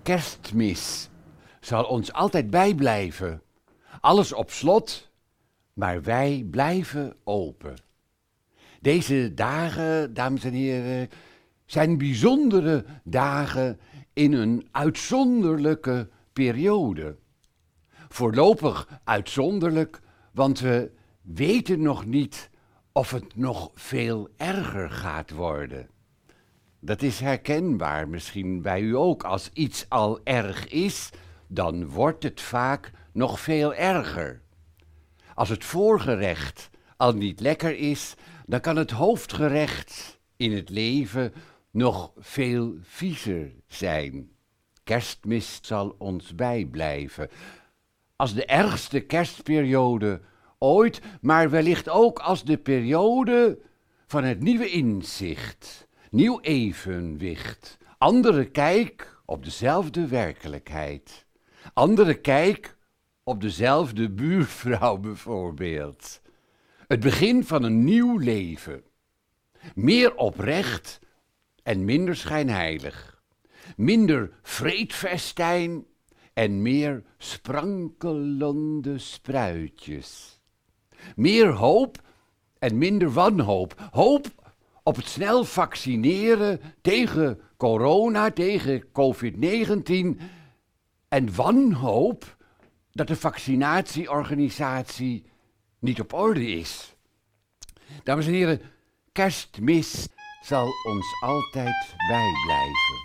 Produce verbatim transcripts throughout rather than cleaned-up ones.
kerstmis zal ons altijd bijblijven. Alles op slot, maar wij blijven open. Deze dagen, dames en heren, zijn bijzondere dagen in een uitzonderlijke periode. Voorlopig uitzonderlijk, want we weten nog niet of het nog veel erger gaat worden. Dat is herkenbaar misschien bij u ook. Als iets al erg is, dan wordt het vaak nog veel erger. Als het voorgerecht al niet lekker is, dan kan het hoofdgerecht in het leven nog veel viezer zijn. Kerstmis zal ons bijblijven. Als de ergste kerstperiode ooit, maar wellicht ook als de periode van het nieuwe inzicht, nieuw evenwicht, andere kijk op dezelfde werkelijkheid, andere kijk op dezelfde buurvrouw bijvoorbeeld. Het begin van een nieuw leven, meer oprecht en minder schijnheilig, minder vreedfestijn en meer sprankelende spruitjes. Meer hoop en minder wanhoop. Hoop op het snel vaccineren tegen corona, tegen covid negentien. En wanhoop dat de vaccinatieorganisatie niet op orde is. Dames en heren, kerstmis zal ons altijd bijblijven.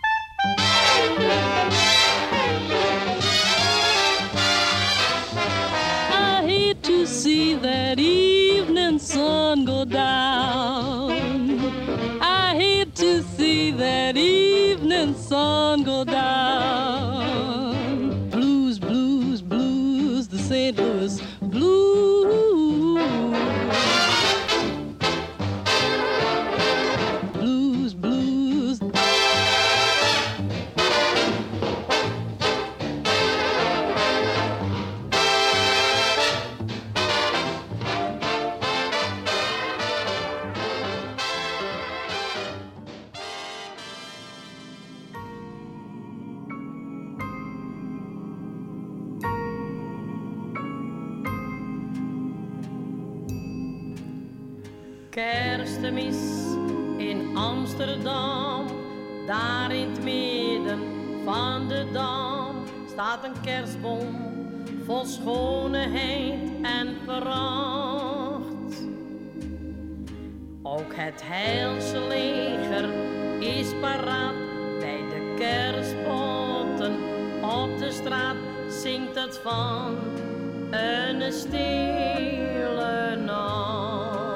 I hate to see that evening sun go down. I hate to see that evening sun go down. Blues, blues, blues, the Saint Louis blues. Blues, blues. Kerstmis in Amsterdam, daar in het midden van de Dam staat een kerstboom vol schoonheid en pracht. Ook het Heilse leger is paraat bij de kerstboten op de straat zingt het van een stille nacht.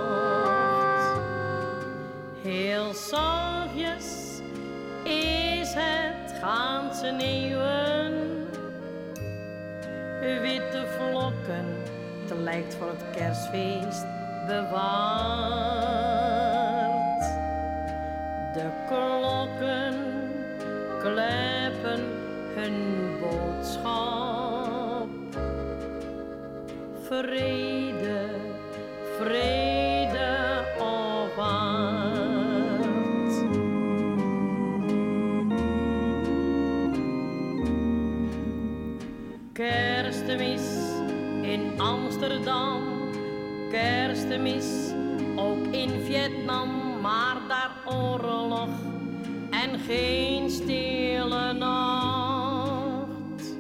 Heel zachtjes is het gaan sneeuwen. Witte vlokken, het lijkt voor het kerstfeest bewaard. De klokken kleppen hun boodschap. Vrede, vrede op aard. Kerstmis in Amsterdam, kerstmis ook in Vietnam, maar daar oorlog en geen stille nacht.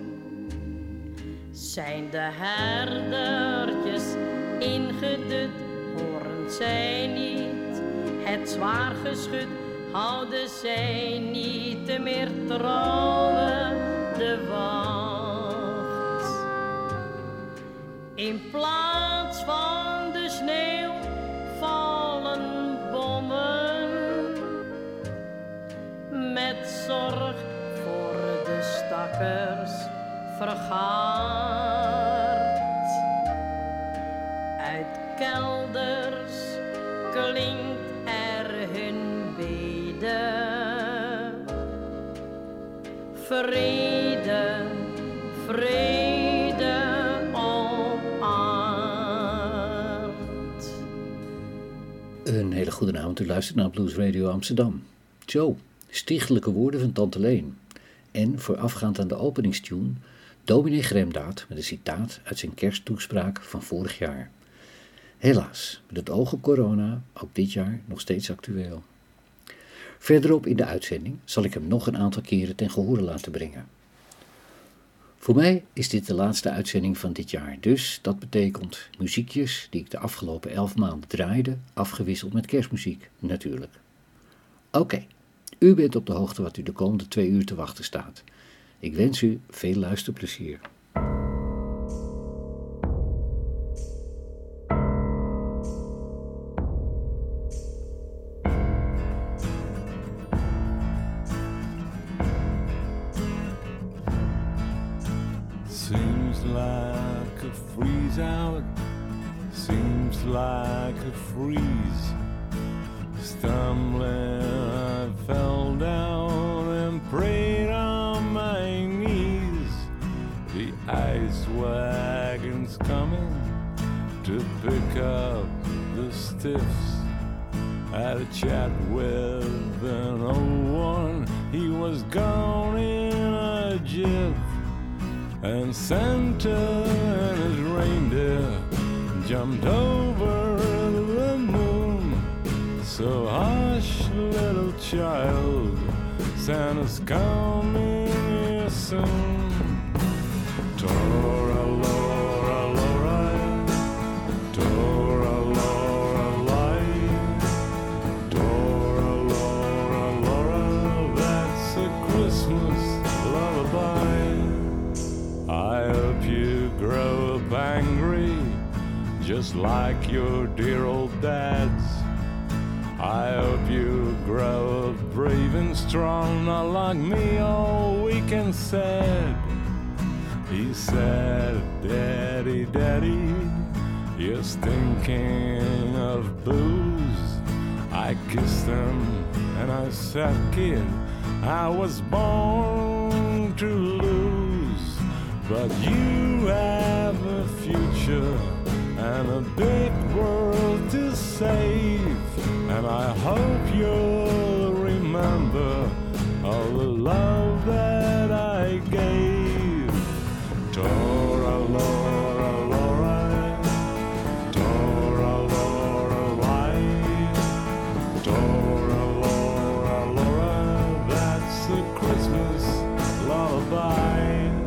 Zijn de herdertjes ingedut, horen zij niet het zwaar geschut, houden zij niet meer trouwen de wacht. In plaats van de sneeuw vallen bommen, met zorg voor de stakkers vergaard. Uit kelders klinkt er hun bede. Vrede, vrede op aard. Een hele goede avond, u luistert naar Blues Radio Amsterdam. Zo, stichtelijke woorden van Tante Leen. En voorafgaand aan de openingstune dominee Gremdaad met een citaat uit zijn kersttoespraak van vorig jaar. Helaas, met het oog op corona, ook dit jaar nog steeds actueel. Verderop in de uitzending zal ik hem nog een aantal keren ten gehore laten brengen. Voor mij is dit de laatste uitzending van dit jaar, dus dat betekent muziekjes die ik de afgelopen elf maanden draaide, afgewisseld met kerstmuziek, natuurlijk. Oké, okay, u bent op de hoogte wat u de komende twee uur te wachten staat. Ik wens u veel luisterplezier. Seems like a freeze out, seems like a freeze. Stumbling, I fell down and prayed on my knees. The ice wagon's coming to pick up the stiffs. Had a chat with an old one, he was gone in a jiff. And Santa and his reindeer jumped over the moon. So hush, little child, Santa's coming here soon. Tora, Lora, Lora, Tora, Lora, Light, Tora, Lora, Lora, that's a Christmas lullaby. I hope you grow up angry, just like your dear old dads. I hope you grow up brave and strong, not like me, all weak and sad. He said, Daddy, Daddy, you're stinking of booze. I kissed him and I said, kid, I was born to lose. But you have a future and a big world to save. And I hope you'll remember all the love that I gave. Tora, Lora, Lora, Tora, Lora, Light, Tora, Lora, Lora, that's a Christmas lullaby.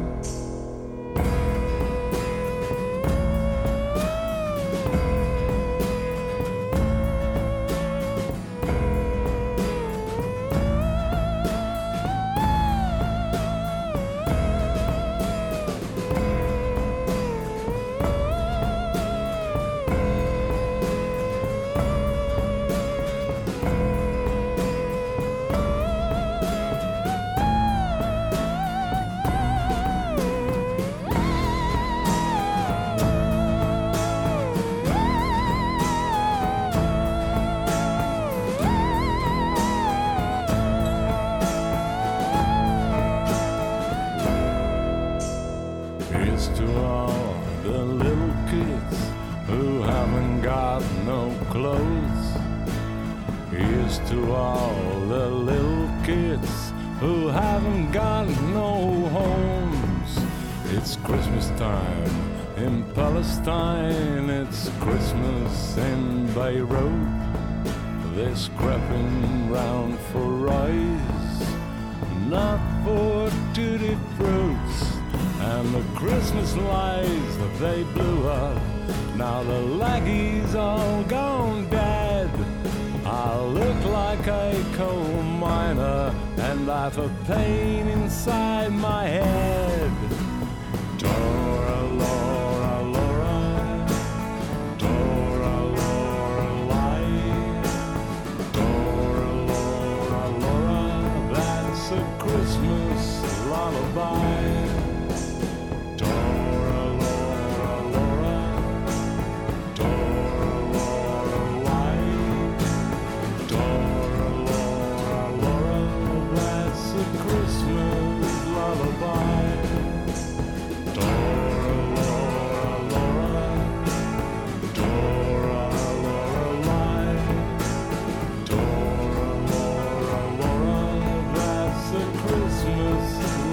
To all the little kids who haven't got no homes. It's Christmas time in Palestine, it's Christmas in Beirut. They're scrapping round for rice, not for tutti fruits. And the Christmas lights that they blew up, now the laggies all gone dead. I look like a coal miner and I've a pain inside my head. Tora, Lora, Lora, Tora, Lora, Light, Tora, Lora, Lora, that's a Christmas lullaby. Tora, Lora, Lora, Tora, Lora, Light, Tora, Lora, Lora, that's a Christmas lullaby. Tora, Lora, Lora, Tora, Lora, Light, Tora, Lora, Lora, that's a Christmas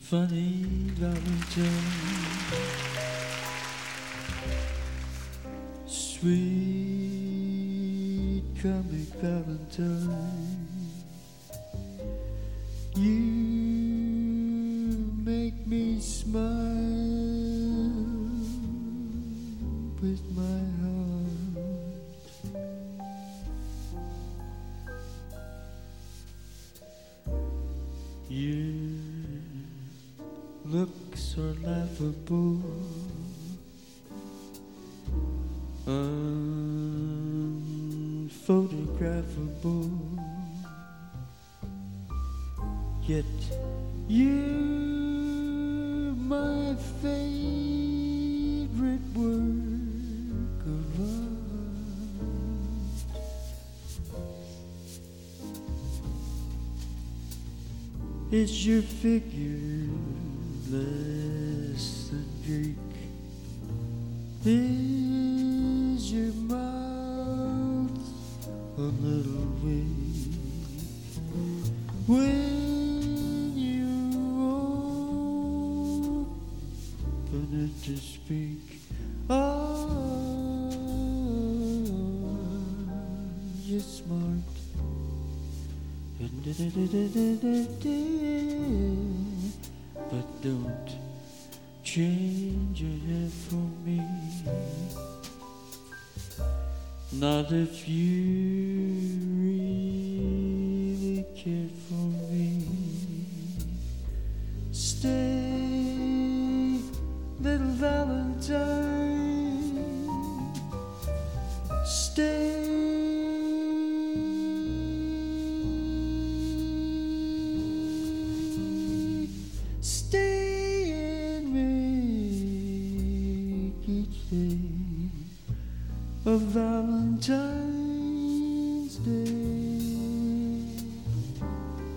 funny Valentine, sweet comic Valentine, you make me smile with my heart. Your looks are laughable, unphotographable, yet you're my favorite work of art. Is your figure less than Greek? Is your mouth a little weak when you open it to speak? Oh, you're smart, but don't change your hair for me. Not if you really care for me. Stay, little Valentine. Stay. Stay and make each day a Valentine's Day.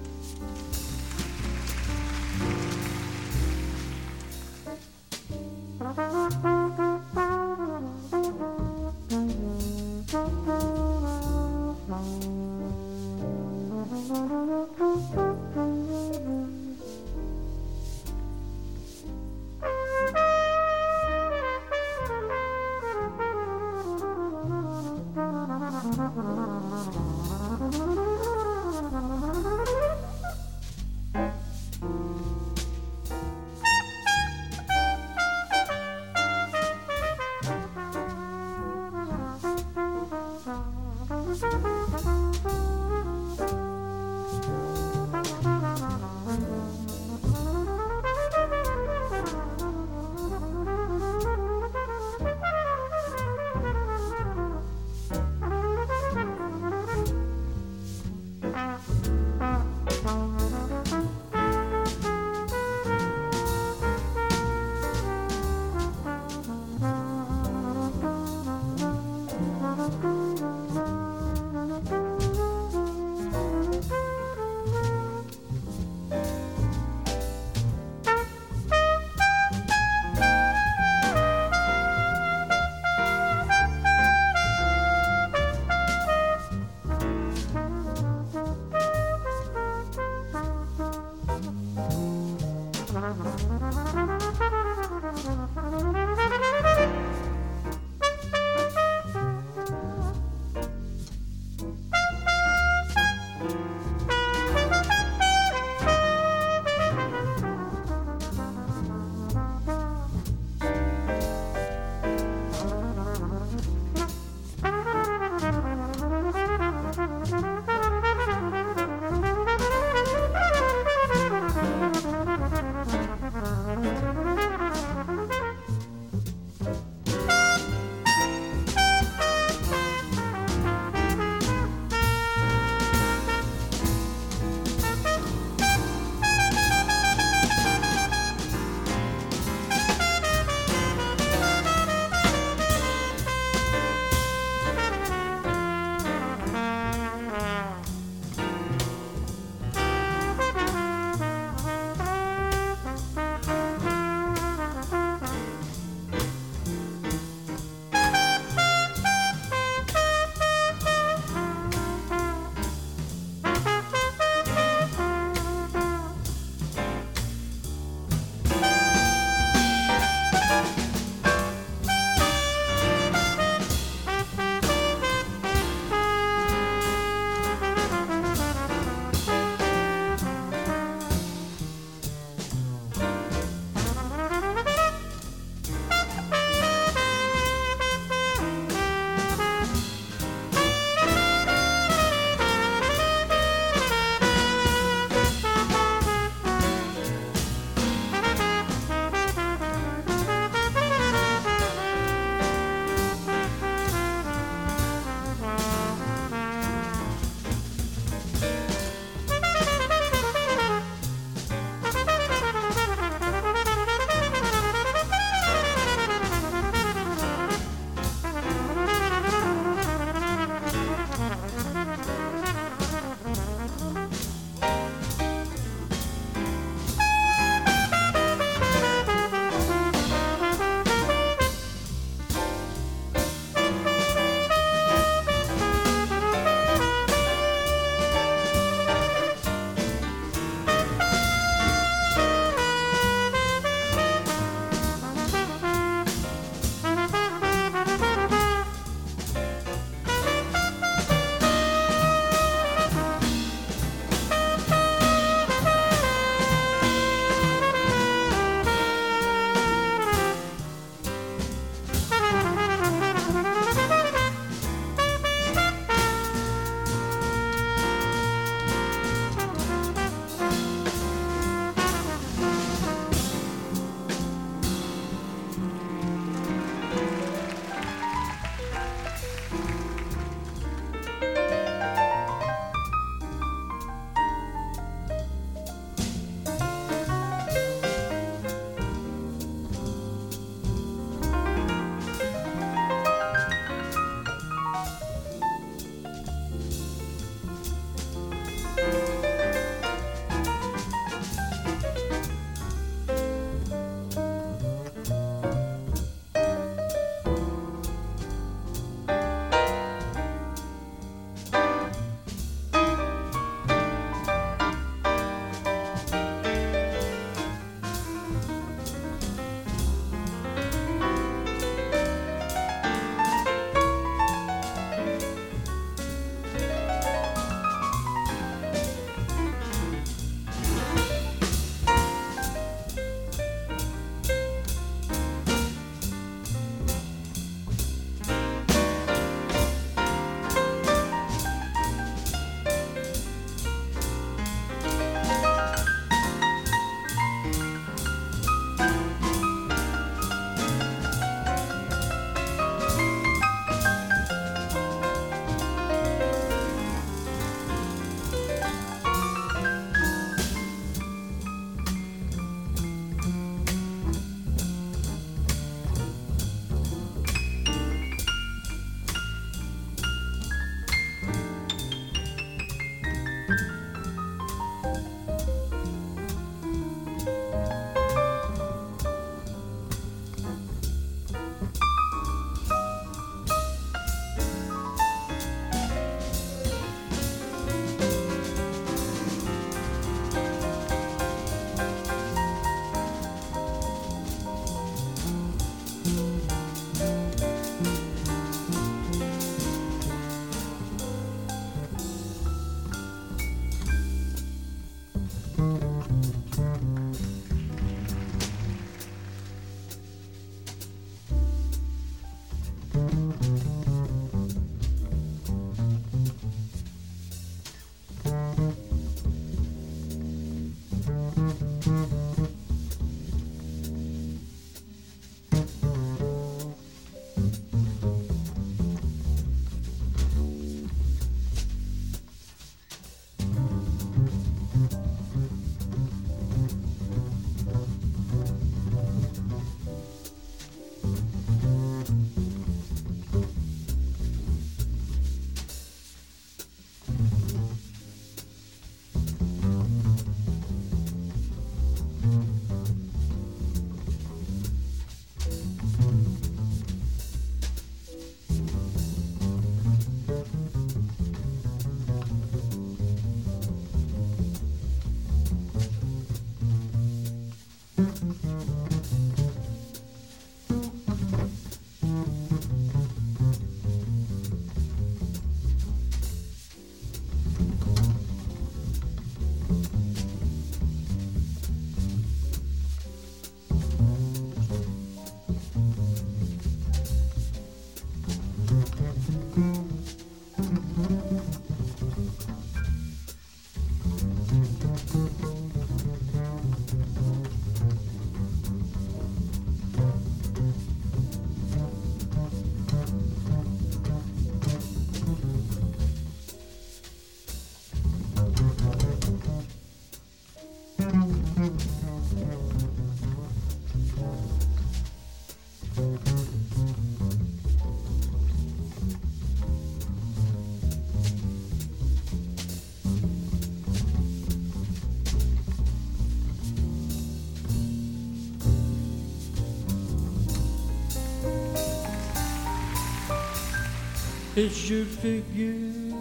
Is your figure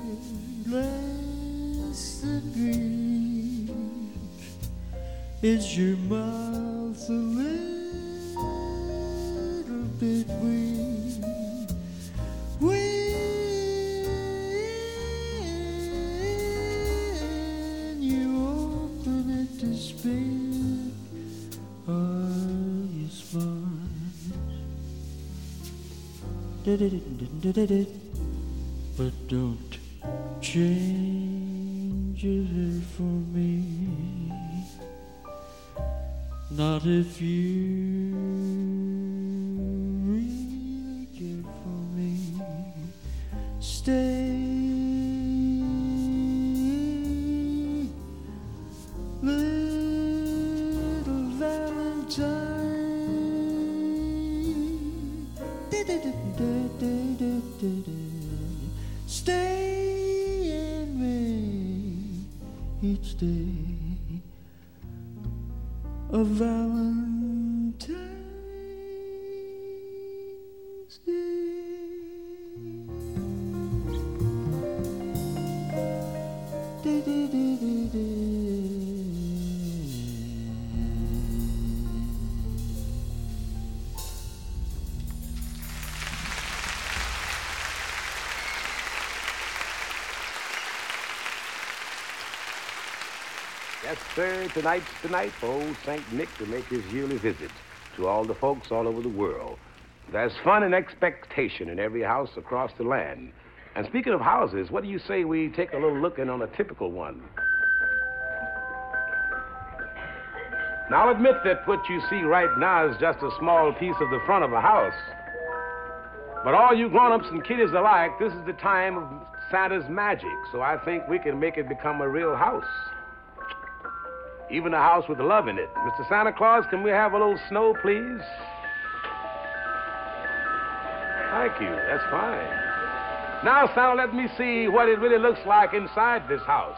less than Greek? Is your mouth a little bit weak? When you open it to speak, are you smart? But don't change it for me. Not if you really care for me. Stay, little Valentine. Stay in me each day. A Valentine's Day. Da, da, da, da, da. Yes, sir, tonight's the night for old Saint Nick to make his yearly visit to all the folks all over the world. There's fun and expectation in every house across the land. And speaking of houses, what do you say we take a little looking on a typical one? Now, I'll admit that what you see right now is just a small piece of the front of a house. But all you grown-ups and kiddies alike, this is the time of Santa's magic, so I think we can make it become a real house. Even a house with love in it. Mister Santa Claus, can we have a little snow, please? Thank you, that's fine. Now, Santa, let me see what it really looks like inside this house.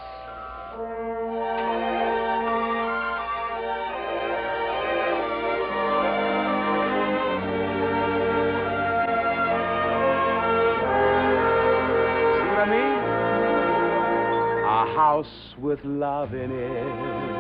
See what I mean? A house with love in it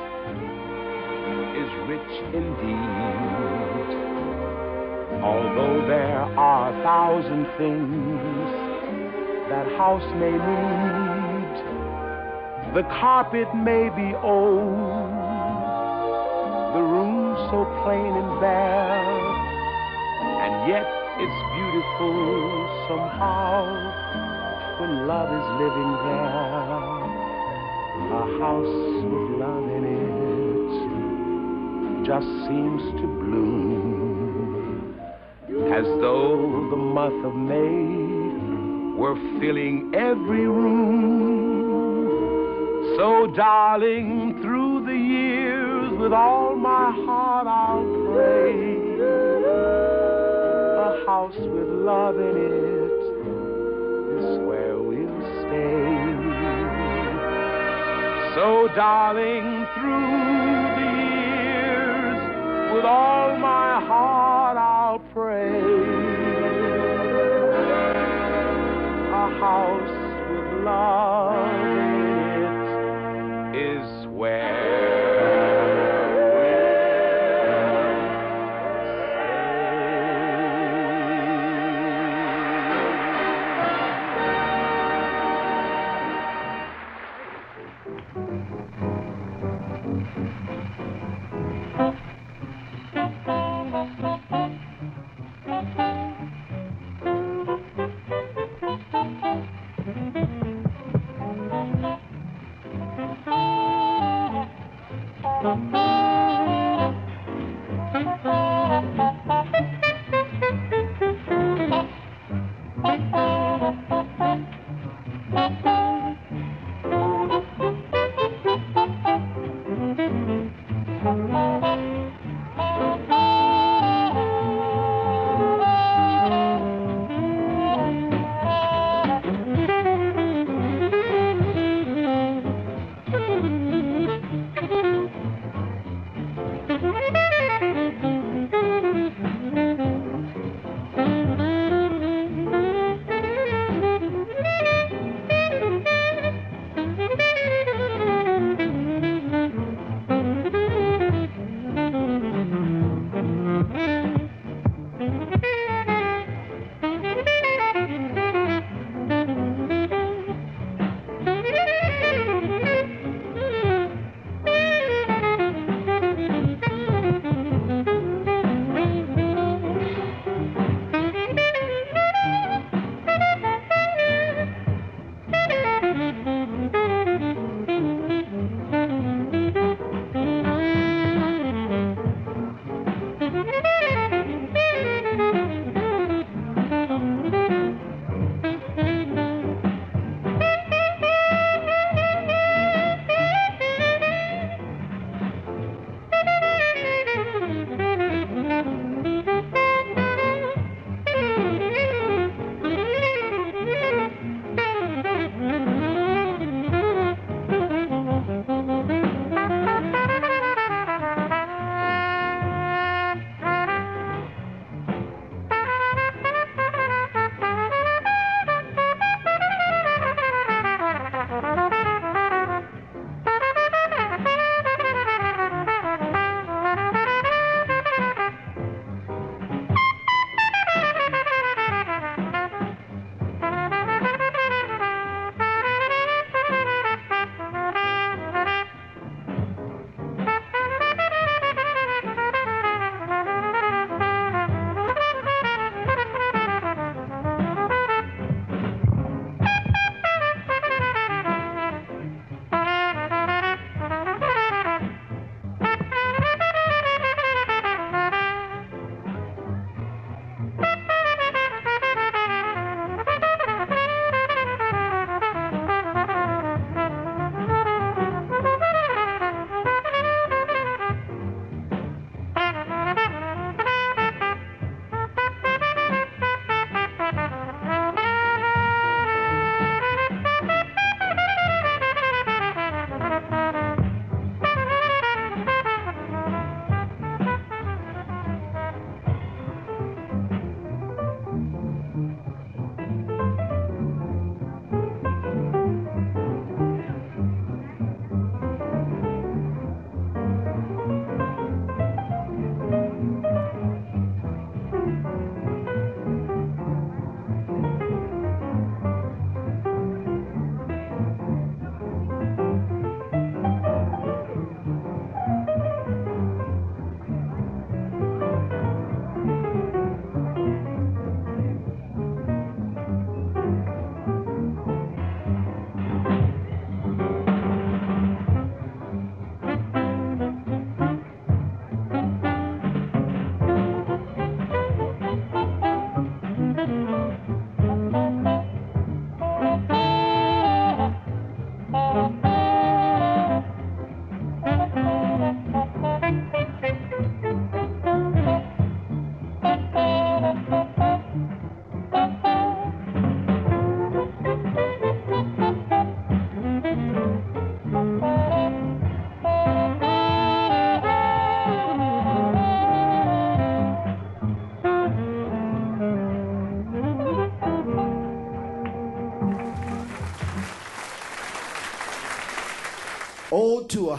is rich indeed. Although there are a thousand things that house may need, the carpet may be old, the room so plain and bare, and yet it's beautiful somehow when love is living there. A house with love in it just seems to bloom, as though the month of May were filling every room. So, darling, through the years, with all my heart I'll pray, a house with love in it is where we'll stay. So, darling, through the years, with all my heart I'll pray, a house with love in it is where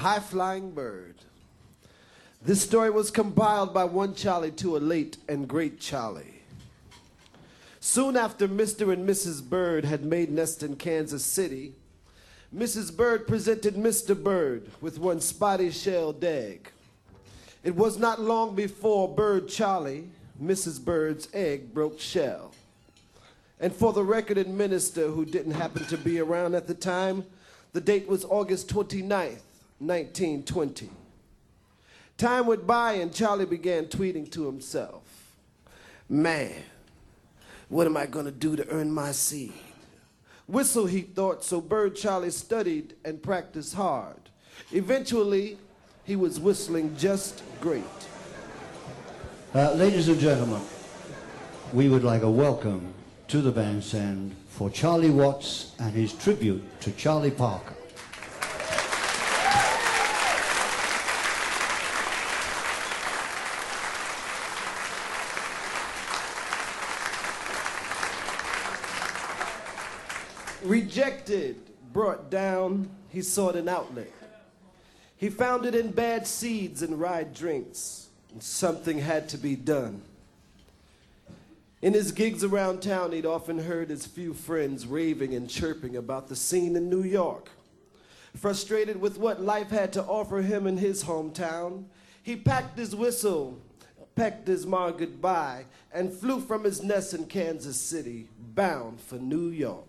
high-flying bird. This story was compiled by one Charlie to a late and great Charlie. Soon after Mister and Missus Bird had made nest in Kansas City, Missus Bird presented Mister Bird with one spotty-shelled egg. It was not long before Bird Charlie, Missus Bird's egg, broke shell. And for the recorded minister who didn't happen to be around at the time, the date was August twenty-ninth, nineteen twenty. Time went by and Charlie began tweeting to himself, "Man, what am I gonna do to earn my seed?" Whistle, he thought, so Bird Charlie studied and practiced hard. Eventually, he was whistling just great. Uh, ladies and gentlemen, we would like a welcome to the bandstand for Charlie Watts and his tribute to Charlie Parker. Rejected, brought down, he sought an outlet. He found it in bad seeds and rye drinks, and something had to be done. In his gigs around town, he'd often heard his few friends raving and chirping about the scene in New York. Frustrated with what life had to offer him in his hometown, he packed his whistle, pecked his ma goodbye, and flew from his nest in Kansas City, bound for New York.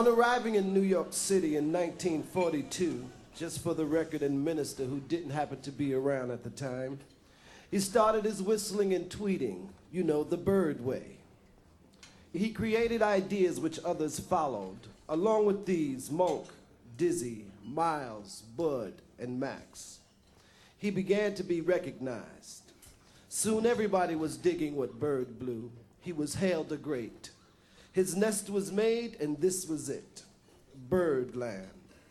On arriving in New York City in nineteen forty-two, just for the record and minister who didn't happen to be around at the time, he started his whistling and tweeting, you know, the Bird way. He created ideas which others followed. Along with these, Monk, Dizzy, Miles, Bud, and Max. He began to be recognized. Soon everybody was digging what Bird blew. He was hailed a great. His nest was made, and this was it, Birdland.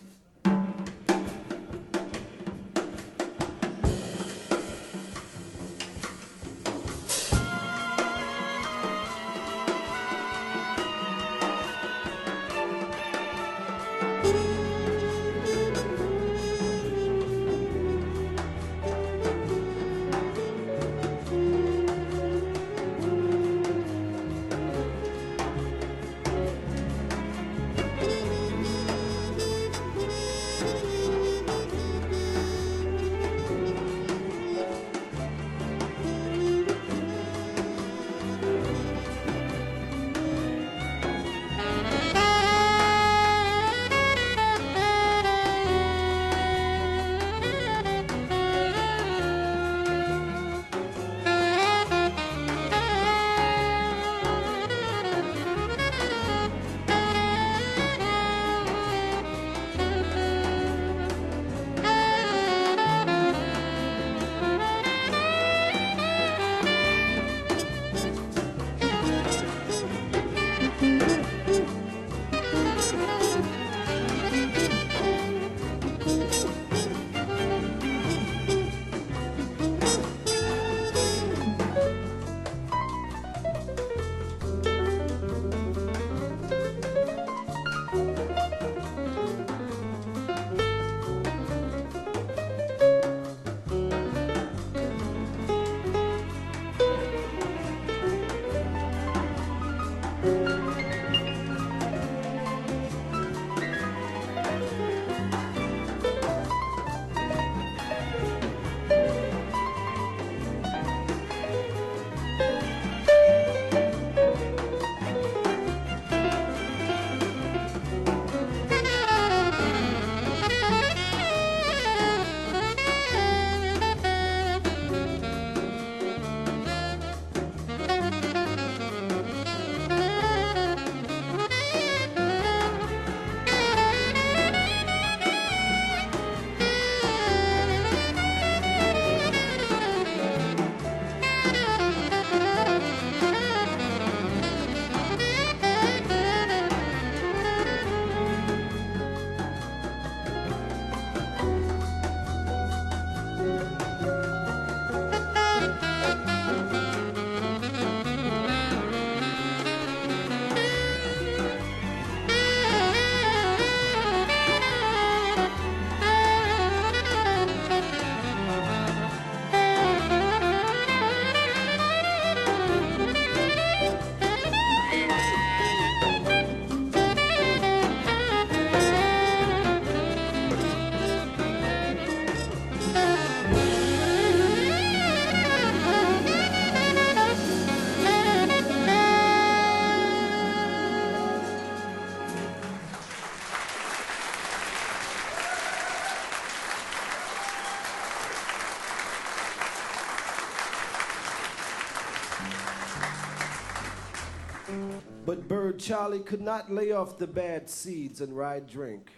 But Bird Charlie could not lay off the bad seeds and ride drink.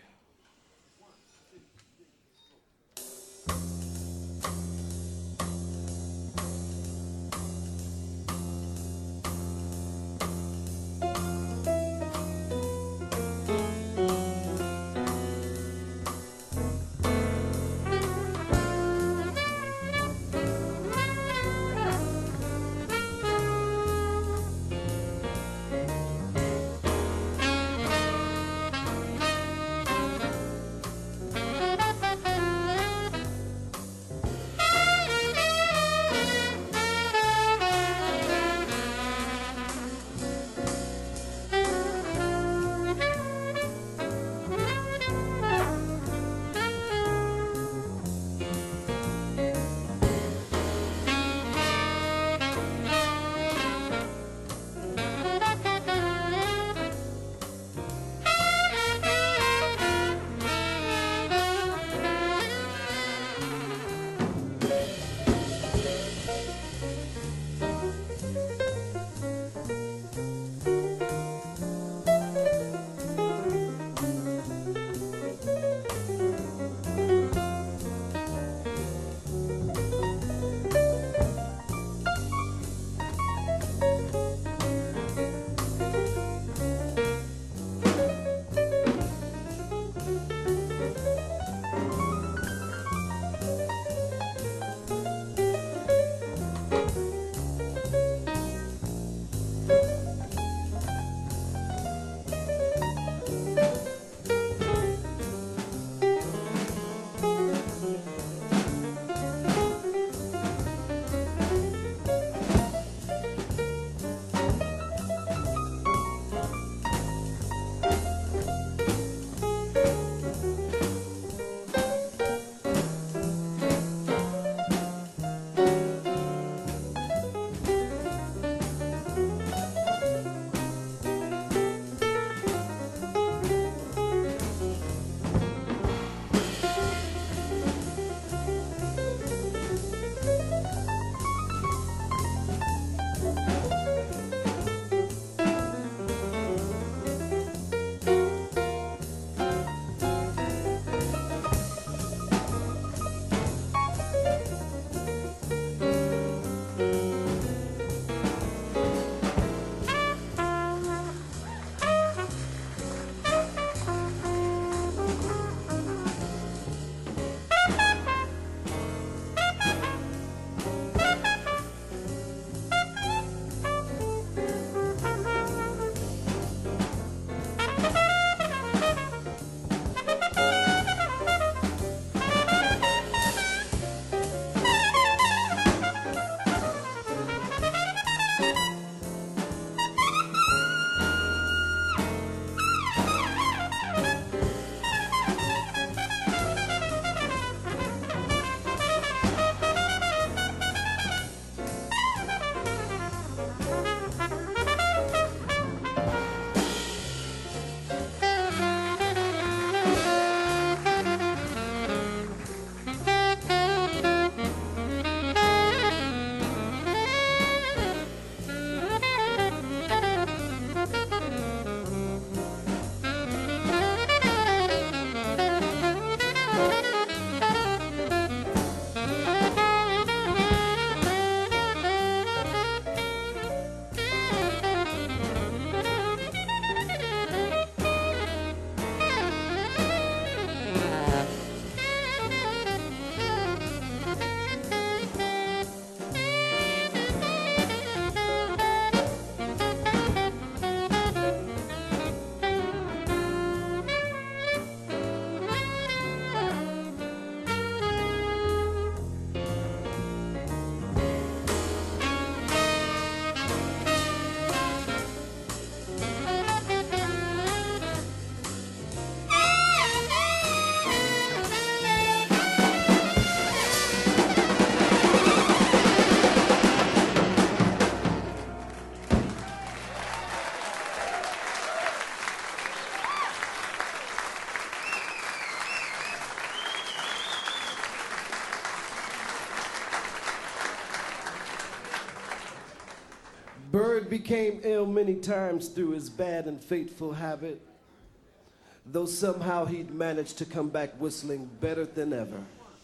Bird became ill many times through his bad and fateful habit, though somehow he'd managed to come back whistling better than ever.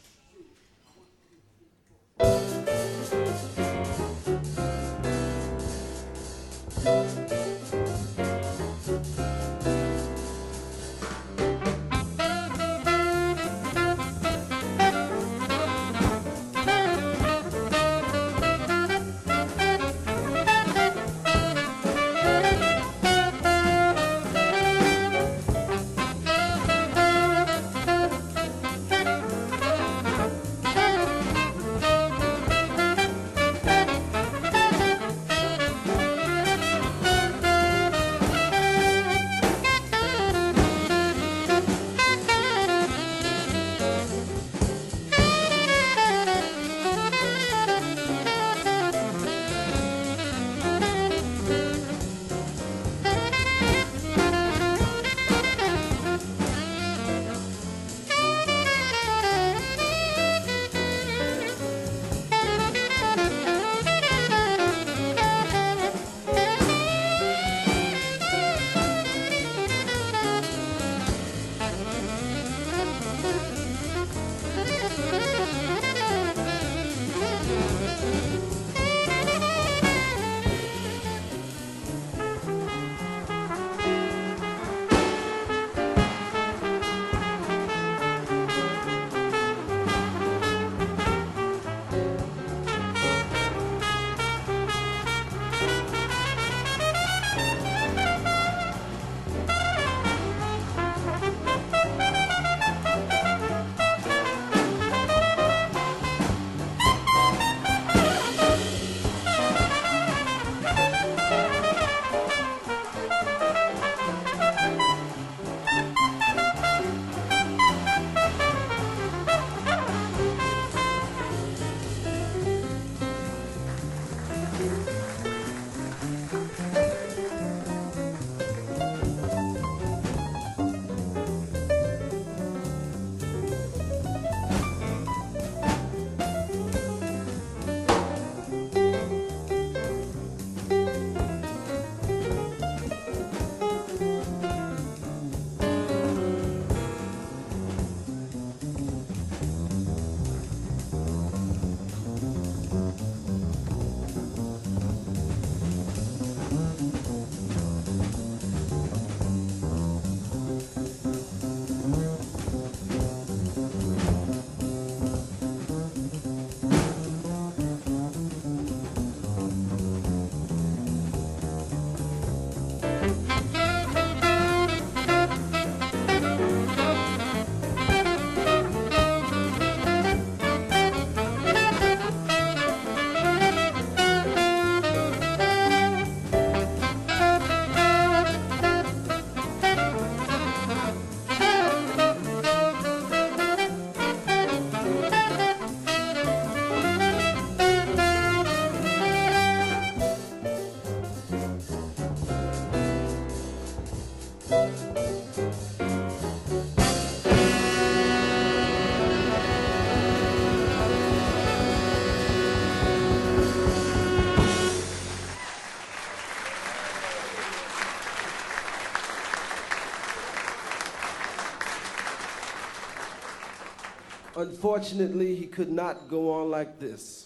Unfortunately, he could not go on like this.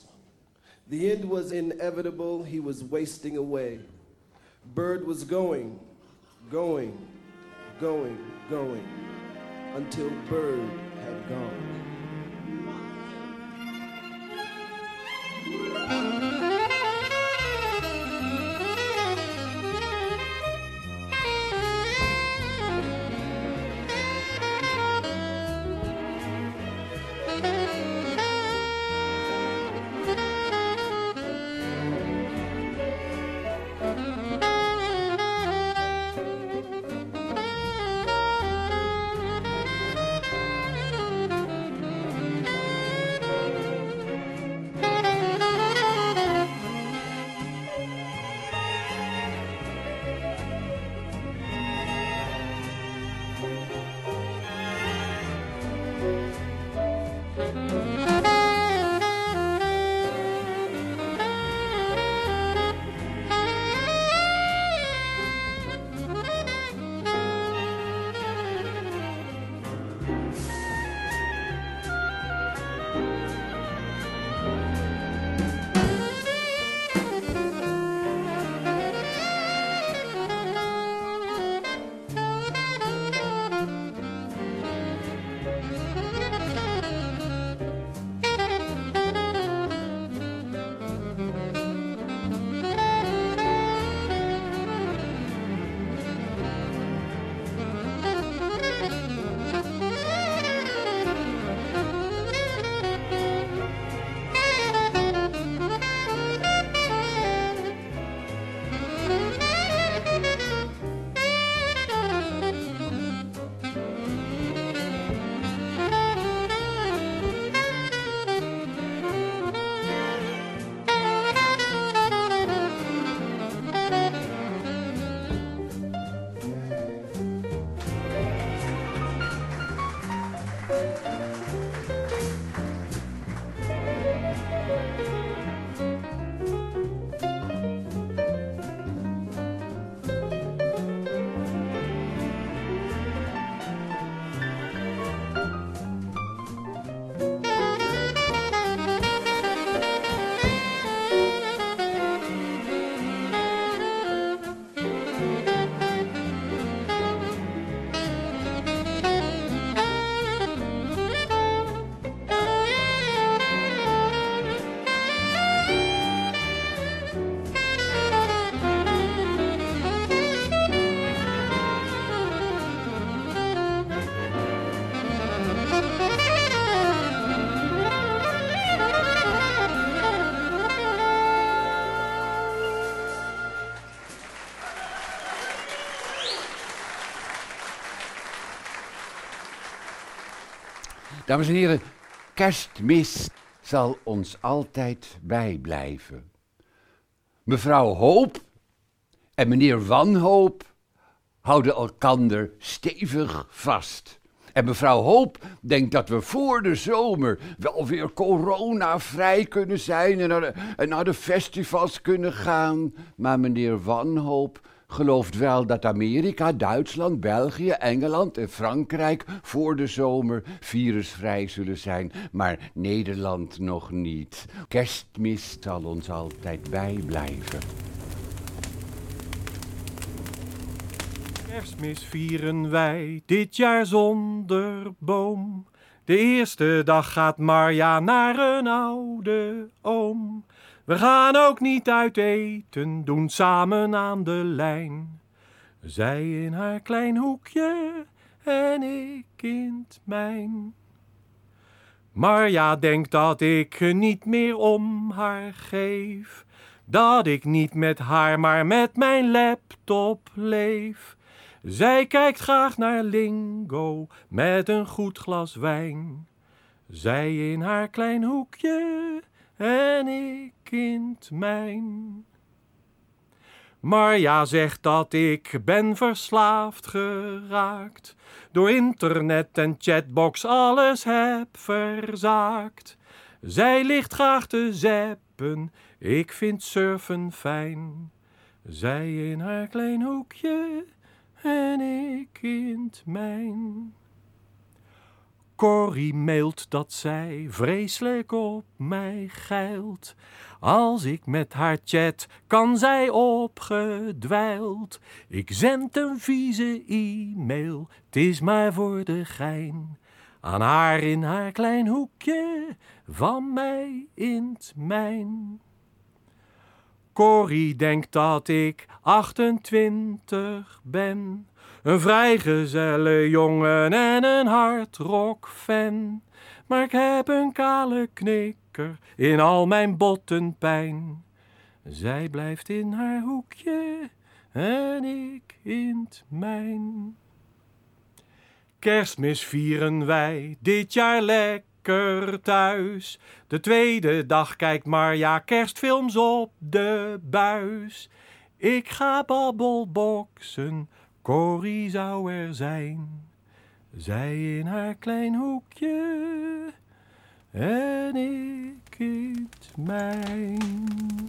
The end was inevitable. He was wasting away. Bird was going, going, going, going, until Bird had gone. Dames en heren, Kerstmis zal ons altijd bijblijven. Mevrouw Hoop en meneer Wanhoop houden elkander stevig vast. En mevrouw Hoop denkt dat we voor de zomer wel weer coronavrij kunnen zijn en naar, de, en naar de festivals kunnen gaan. Maar meneer Wanhoop gelooft wel dat Amerika, Duitsland, België, Engeland en Frankrijk voor de zomer virusvrij zullen zijn, maar Nederland nog niet. Kerstmis zal ons altijd bijblijven. Kerstmis vieren wij dit jaar zonder boom. De eerste dag gaat Marja naar een oude oom. We gaan ook niet uit eten, doen samen aan de lijn. Zij in haar klein hoekje en ik in het mijn. Marja denkt dat ik niet meer om haar geef. Dat ik niet met haar, maar met mijn laptop leef. Zij kijkt graag naar Lingo met een goed glas wijn. Zij in haar klein hoekje en ik in het mijn. Marja zegt dat ik ben verslaafd geraakt. Door internet en chatbox alles heb verzaakt. Zij ligt graag te zappen, ik vind surfen fijn. Zij in haar klein hoekje en ik in het mijn. Corrie mailt dat zij vreselijk op mij geilt. Als ik met haar chat, kan zij opgedwijld. Ik zend een vieze e-mail, het is maar voor de gein. Aan haar in haar klein hoekje, van mij in het mijn. Corrie denkt dat ik achtentwintig ben. Een vrijgezelle jongen en een hardrock-fan. Maar ik heb een kale knikker in al mijn bottenpijn. Zij blijft in haar hoekje en ik in het mijn. Kerstmis vieren wij dit jaar lekker thuis. De tweede dag kijkt Marja kerstfilms op de buis. Ik ga babbelboksen, Corrie zou er zijn. Zij in haar klein hoekje en ik in het mijn.